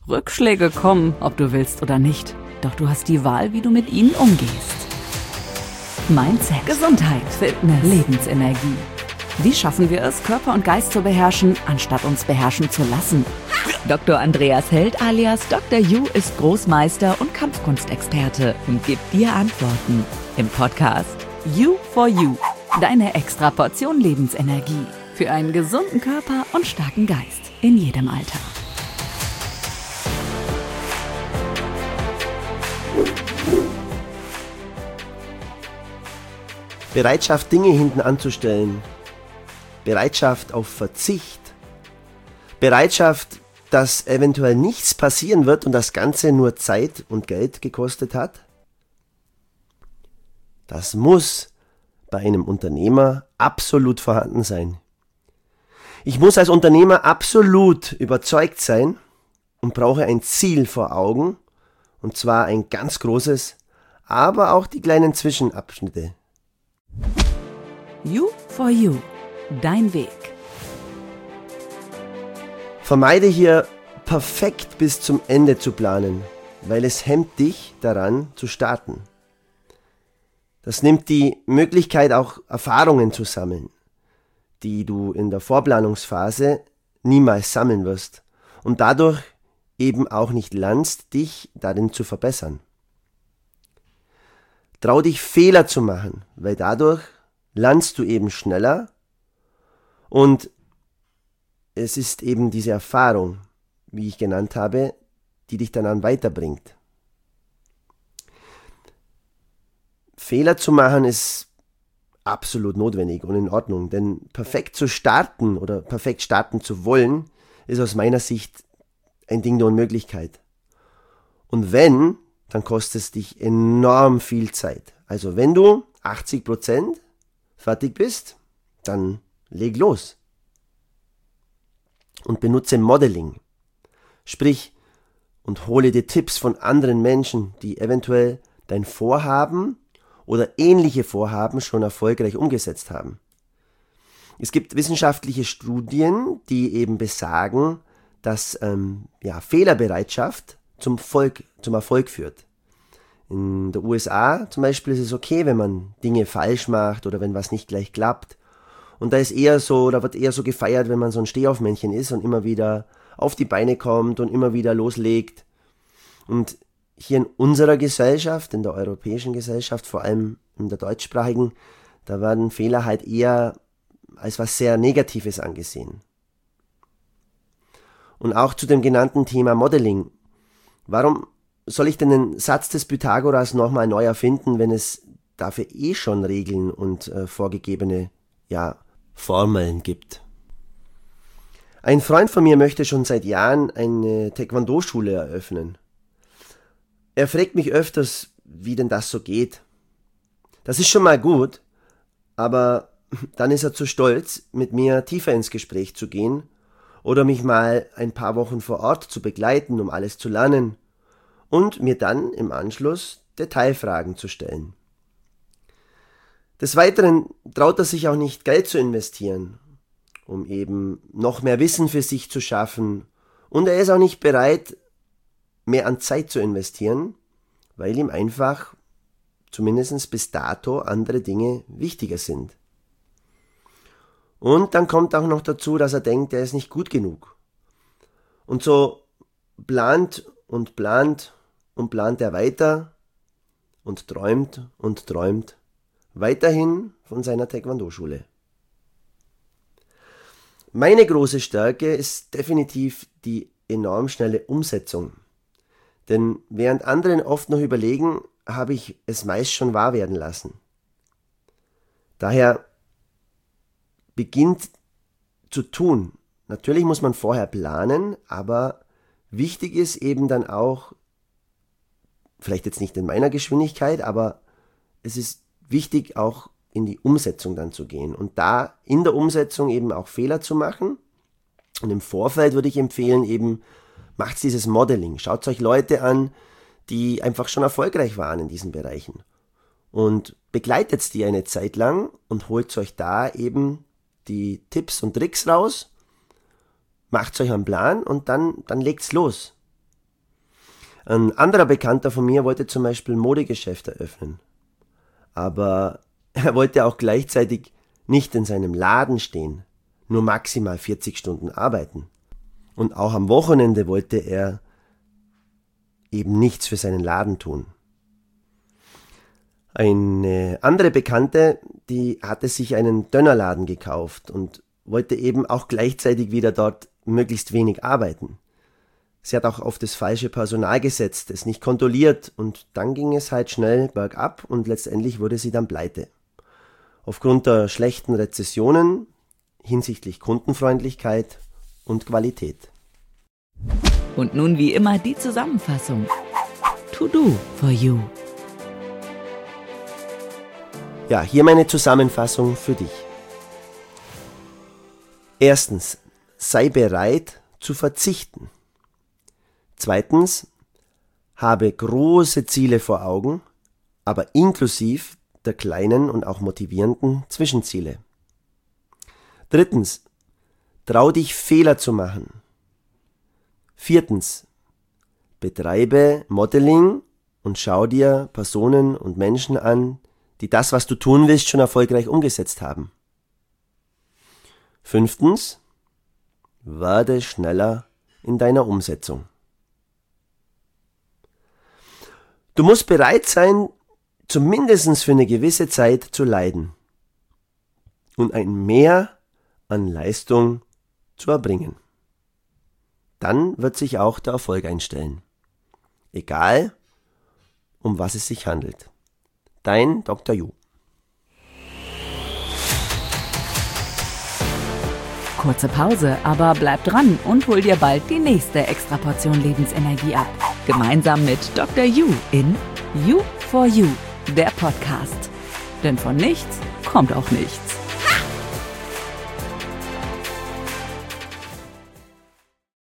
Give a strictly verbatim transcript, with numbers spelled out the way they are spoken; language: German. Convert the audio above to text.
Rückschläge kommen, ob du willst oder nicht. Doch du hast die Wahl, wie du mit ihnen umgehst. Mindset, Gesundheit, Fitness, Lebensenergie. Wie schaffen wir es, Körper und Geist zu beherrschen, anstatt uns beherrschen zu lassen? Doktor Andreas Held alias Doktor Yu ist Großmeister und Kampfkunstexperte und gibt dir Antworten im Podcast You for You. Deine extra Portion Lebensenergie für einen gesunden Körper und starken Geist in jedem Alter. Bereitschaft, Dinge hinten anzustellen. Bereitschaft auf Verzicht. Bereitschaft, dass eventuell nichts passieren wird und das Ganze nur Zeit und Geld gekostet hat. Das muss bei einem Unternehmer absolut vorhanden sein. Ich muss als Unternehmer absolut überzeugt sein und brauche ein Ziel vor Augen, und zwar ein ganz großes, aber auch die kleinen Zwischenabschnitte. You for You. Dein Weg. Vermeide hier perfekt bis zum Ende zu planen, weil es hemmt dich daran zu starten. Das nimmt die Möglichkeit, auch Erfahrungen zu sammeln, die du in der Vorplanungsphase niemals sammeln wirst und dadurch eben auch nicht lernst, dich darin zu verbessern. Trau dich, Fehler zu machen, weil dadurch lernst du eben schneller und es ist eben diese Erfahrung, wie ich genannt habe, die dich dann weiterbringt. Fehler zu machen ist absolut notwendig und in Ordnung, denn perfekt zu starten oder perfekt starten zu wollen, ist aus meiner Sicht ein Ding der Unmöglichkeit. Und wenn, dann kostet es dich enorm viel Zeit. Also wenn du achtzig Prozent fertig bist, dann leg los. Und benutze Modeling. Sprich, und hole dir Tipps von anderen Menschen, die eventuell dein Vorhaben oder ähnliche Vorhaben schon erfolgreich umgesetzt haben. Es gibt wissenschaftliche Studien, die eben besagen, dass ähm, ja, Fehlerbereitschaft zum, Volk, zum Erfolg führt. In der U S A zum Beispiel ist es okay, wenn man Dinge falsch macht oder wenn was nicht gleich klappt. Und da ist eher so, da wird eher so gefeiert, wenn man so ein Stehaufmännchen ist und immer wieder auf die Beine kommt und immer wieder loslegt. Und hier in unserer Gesellschaft, in der europäischen Gesellschaft, vor allem in der deutschsprachigen, da werden Fehler halt eher als was sehr Negatives angesehen. Und auch zu dem genannten Thema Modeling. Warum soll ich denn den Satz des Pythagoras nochmal neu erfinden, wenn es dafür eh schon Regeln und äh, vorgegebene ja, Formeln gibt? Ein Freund von mir möchte schon seit Jahren eine Taekwondo-Schule eröffnen. Er fragt mich öfters, wie denn das so geht. Das ist schon mal gut, aber dann ist er zu stolz, mit mir tiefer ins Gespräch zu gehen oder mich mal ein paar Wochen vor Ort zu begleiten, um alles zu lernen und mir dann im Anschluss Detailfragen zu stellen. Des Weiteren traut er sich auch nicht, Geld zu investieren, um eben noch mehr Wissen für sich zu schaffen, und er ist auch nicht bereit, mehr an Zeit zu investieren, weil ihm einfach, zumindest bis dato, andere Dinge wichtiger sind. Und dann kommt auch noch dazu, dass er denkt, er ist nicht gut genug. Und so plant und plant und plant er weiter und träumt und träumt weiterhin von seiner Taekwondo-Schule. Meine große Stärke ist definitiv die enorm schnelle Umsetzung. Denn während anderen oft noch überlegen, habe ich es meist schon wahr werden lassen. Daher beginnt zu tun. Natürlich muss man vorher planen, aber wichtig ist eben dann auch, vielleicht jetzt nicht in meiner Geschwindigkeit, aber es ist wichtig, auch in die Umsetzung dann zu gehen und da in der Umsetzung eben auch Fehler zu machen. Und im Vorfeld würde ich empfehlen, eben macht dieses Modeling. Schaut euch Leute an, die einfach schon erfolgreich waren in diesen Bereichen und begleitet die eine Zeit lang und holt euch da eben die Tipps und Tricks raus, macht euch einen Plan und dann, dann legt's los. Ein anderer Bekannter von mir wollte zum Beispiel ein Modegeschäft eröffnen. Aber er wollte auch gleichzeitig nicht in seinem Laden stehen, nur maximal vierzig Stunden arbeiten. Und auch am Wochenende wollte er eben nichts für seinen Laden tun. Eine andere Bekannte, die hatte sich einen Dönerladen gekauft und wollte eben auch gleichzeitig wieder dort möglichst wenig arbeiten. Sie hat auch auf das falsche Personal gesetzt, es nicht kontrolliert und dann ging es halt schnell bergab und letztendlich wurde sie dann pleite. Aufgrund der schlechten Rezessionen hinsichtlich Kundenfreundlichkeit und Qualität. Und nun wie immer die Zusammenfassung. To do for you. Ja, hier meine Zusammenfassung für dich. Erstens, sei bereit zu verzichten. Zweitens, habe große Ziele vor Augen, aber inklusiv der kleinen und auch motivierenden Zwischenziele. Drittens, trau dich Fehler zu machen. Viertens, betreibe Modeling und schau dir Personen und Menschen an, die das, was du tun willst, schon erfolgreich umgesetzt haben. Fünftens, werde schneller in deiner Umsetzung. Du musst bereit sein, zumindest für eine gewisse Zeit zu leiden und ein Mehr an Leistung zu erbringen. Dann wird sich auch der Erfolg einstellen. Egal, um was es sich handelt. Dein Doktor Ju. Kurze Pause, aber bleib dran und hol dir bald die nächste Extraportion Lebensenergie ab. Gemeinsam mit Doktor Ju in You for You, der Podcast. Denn von nichts kommt auch nichts.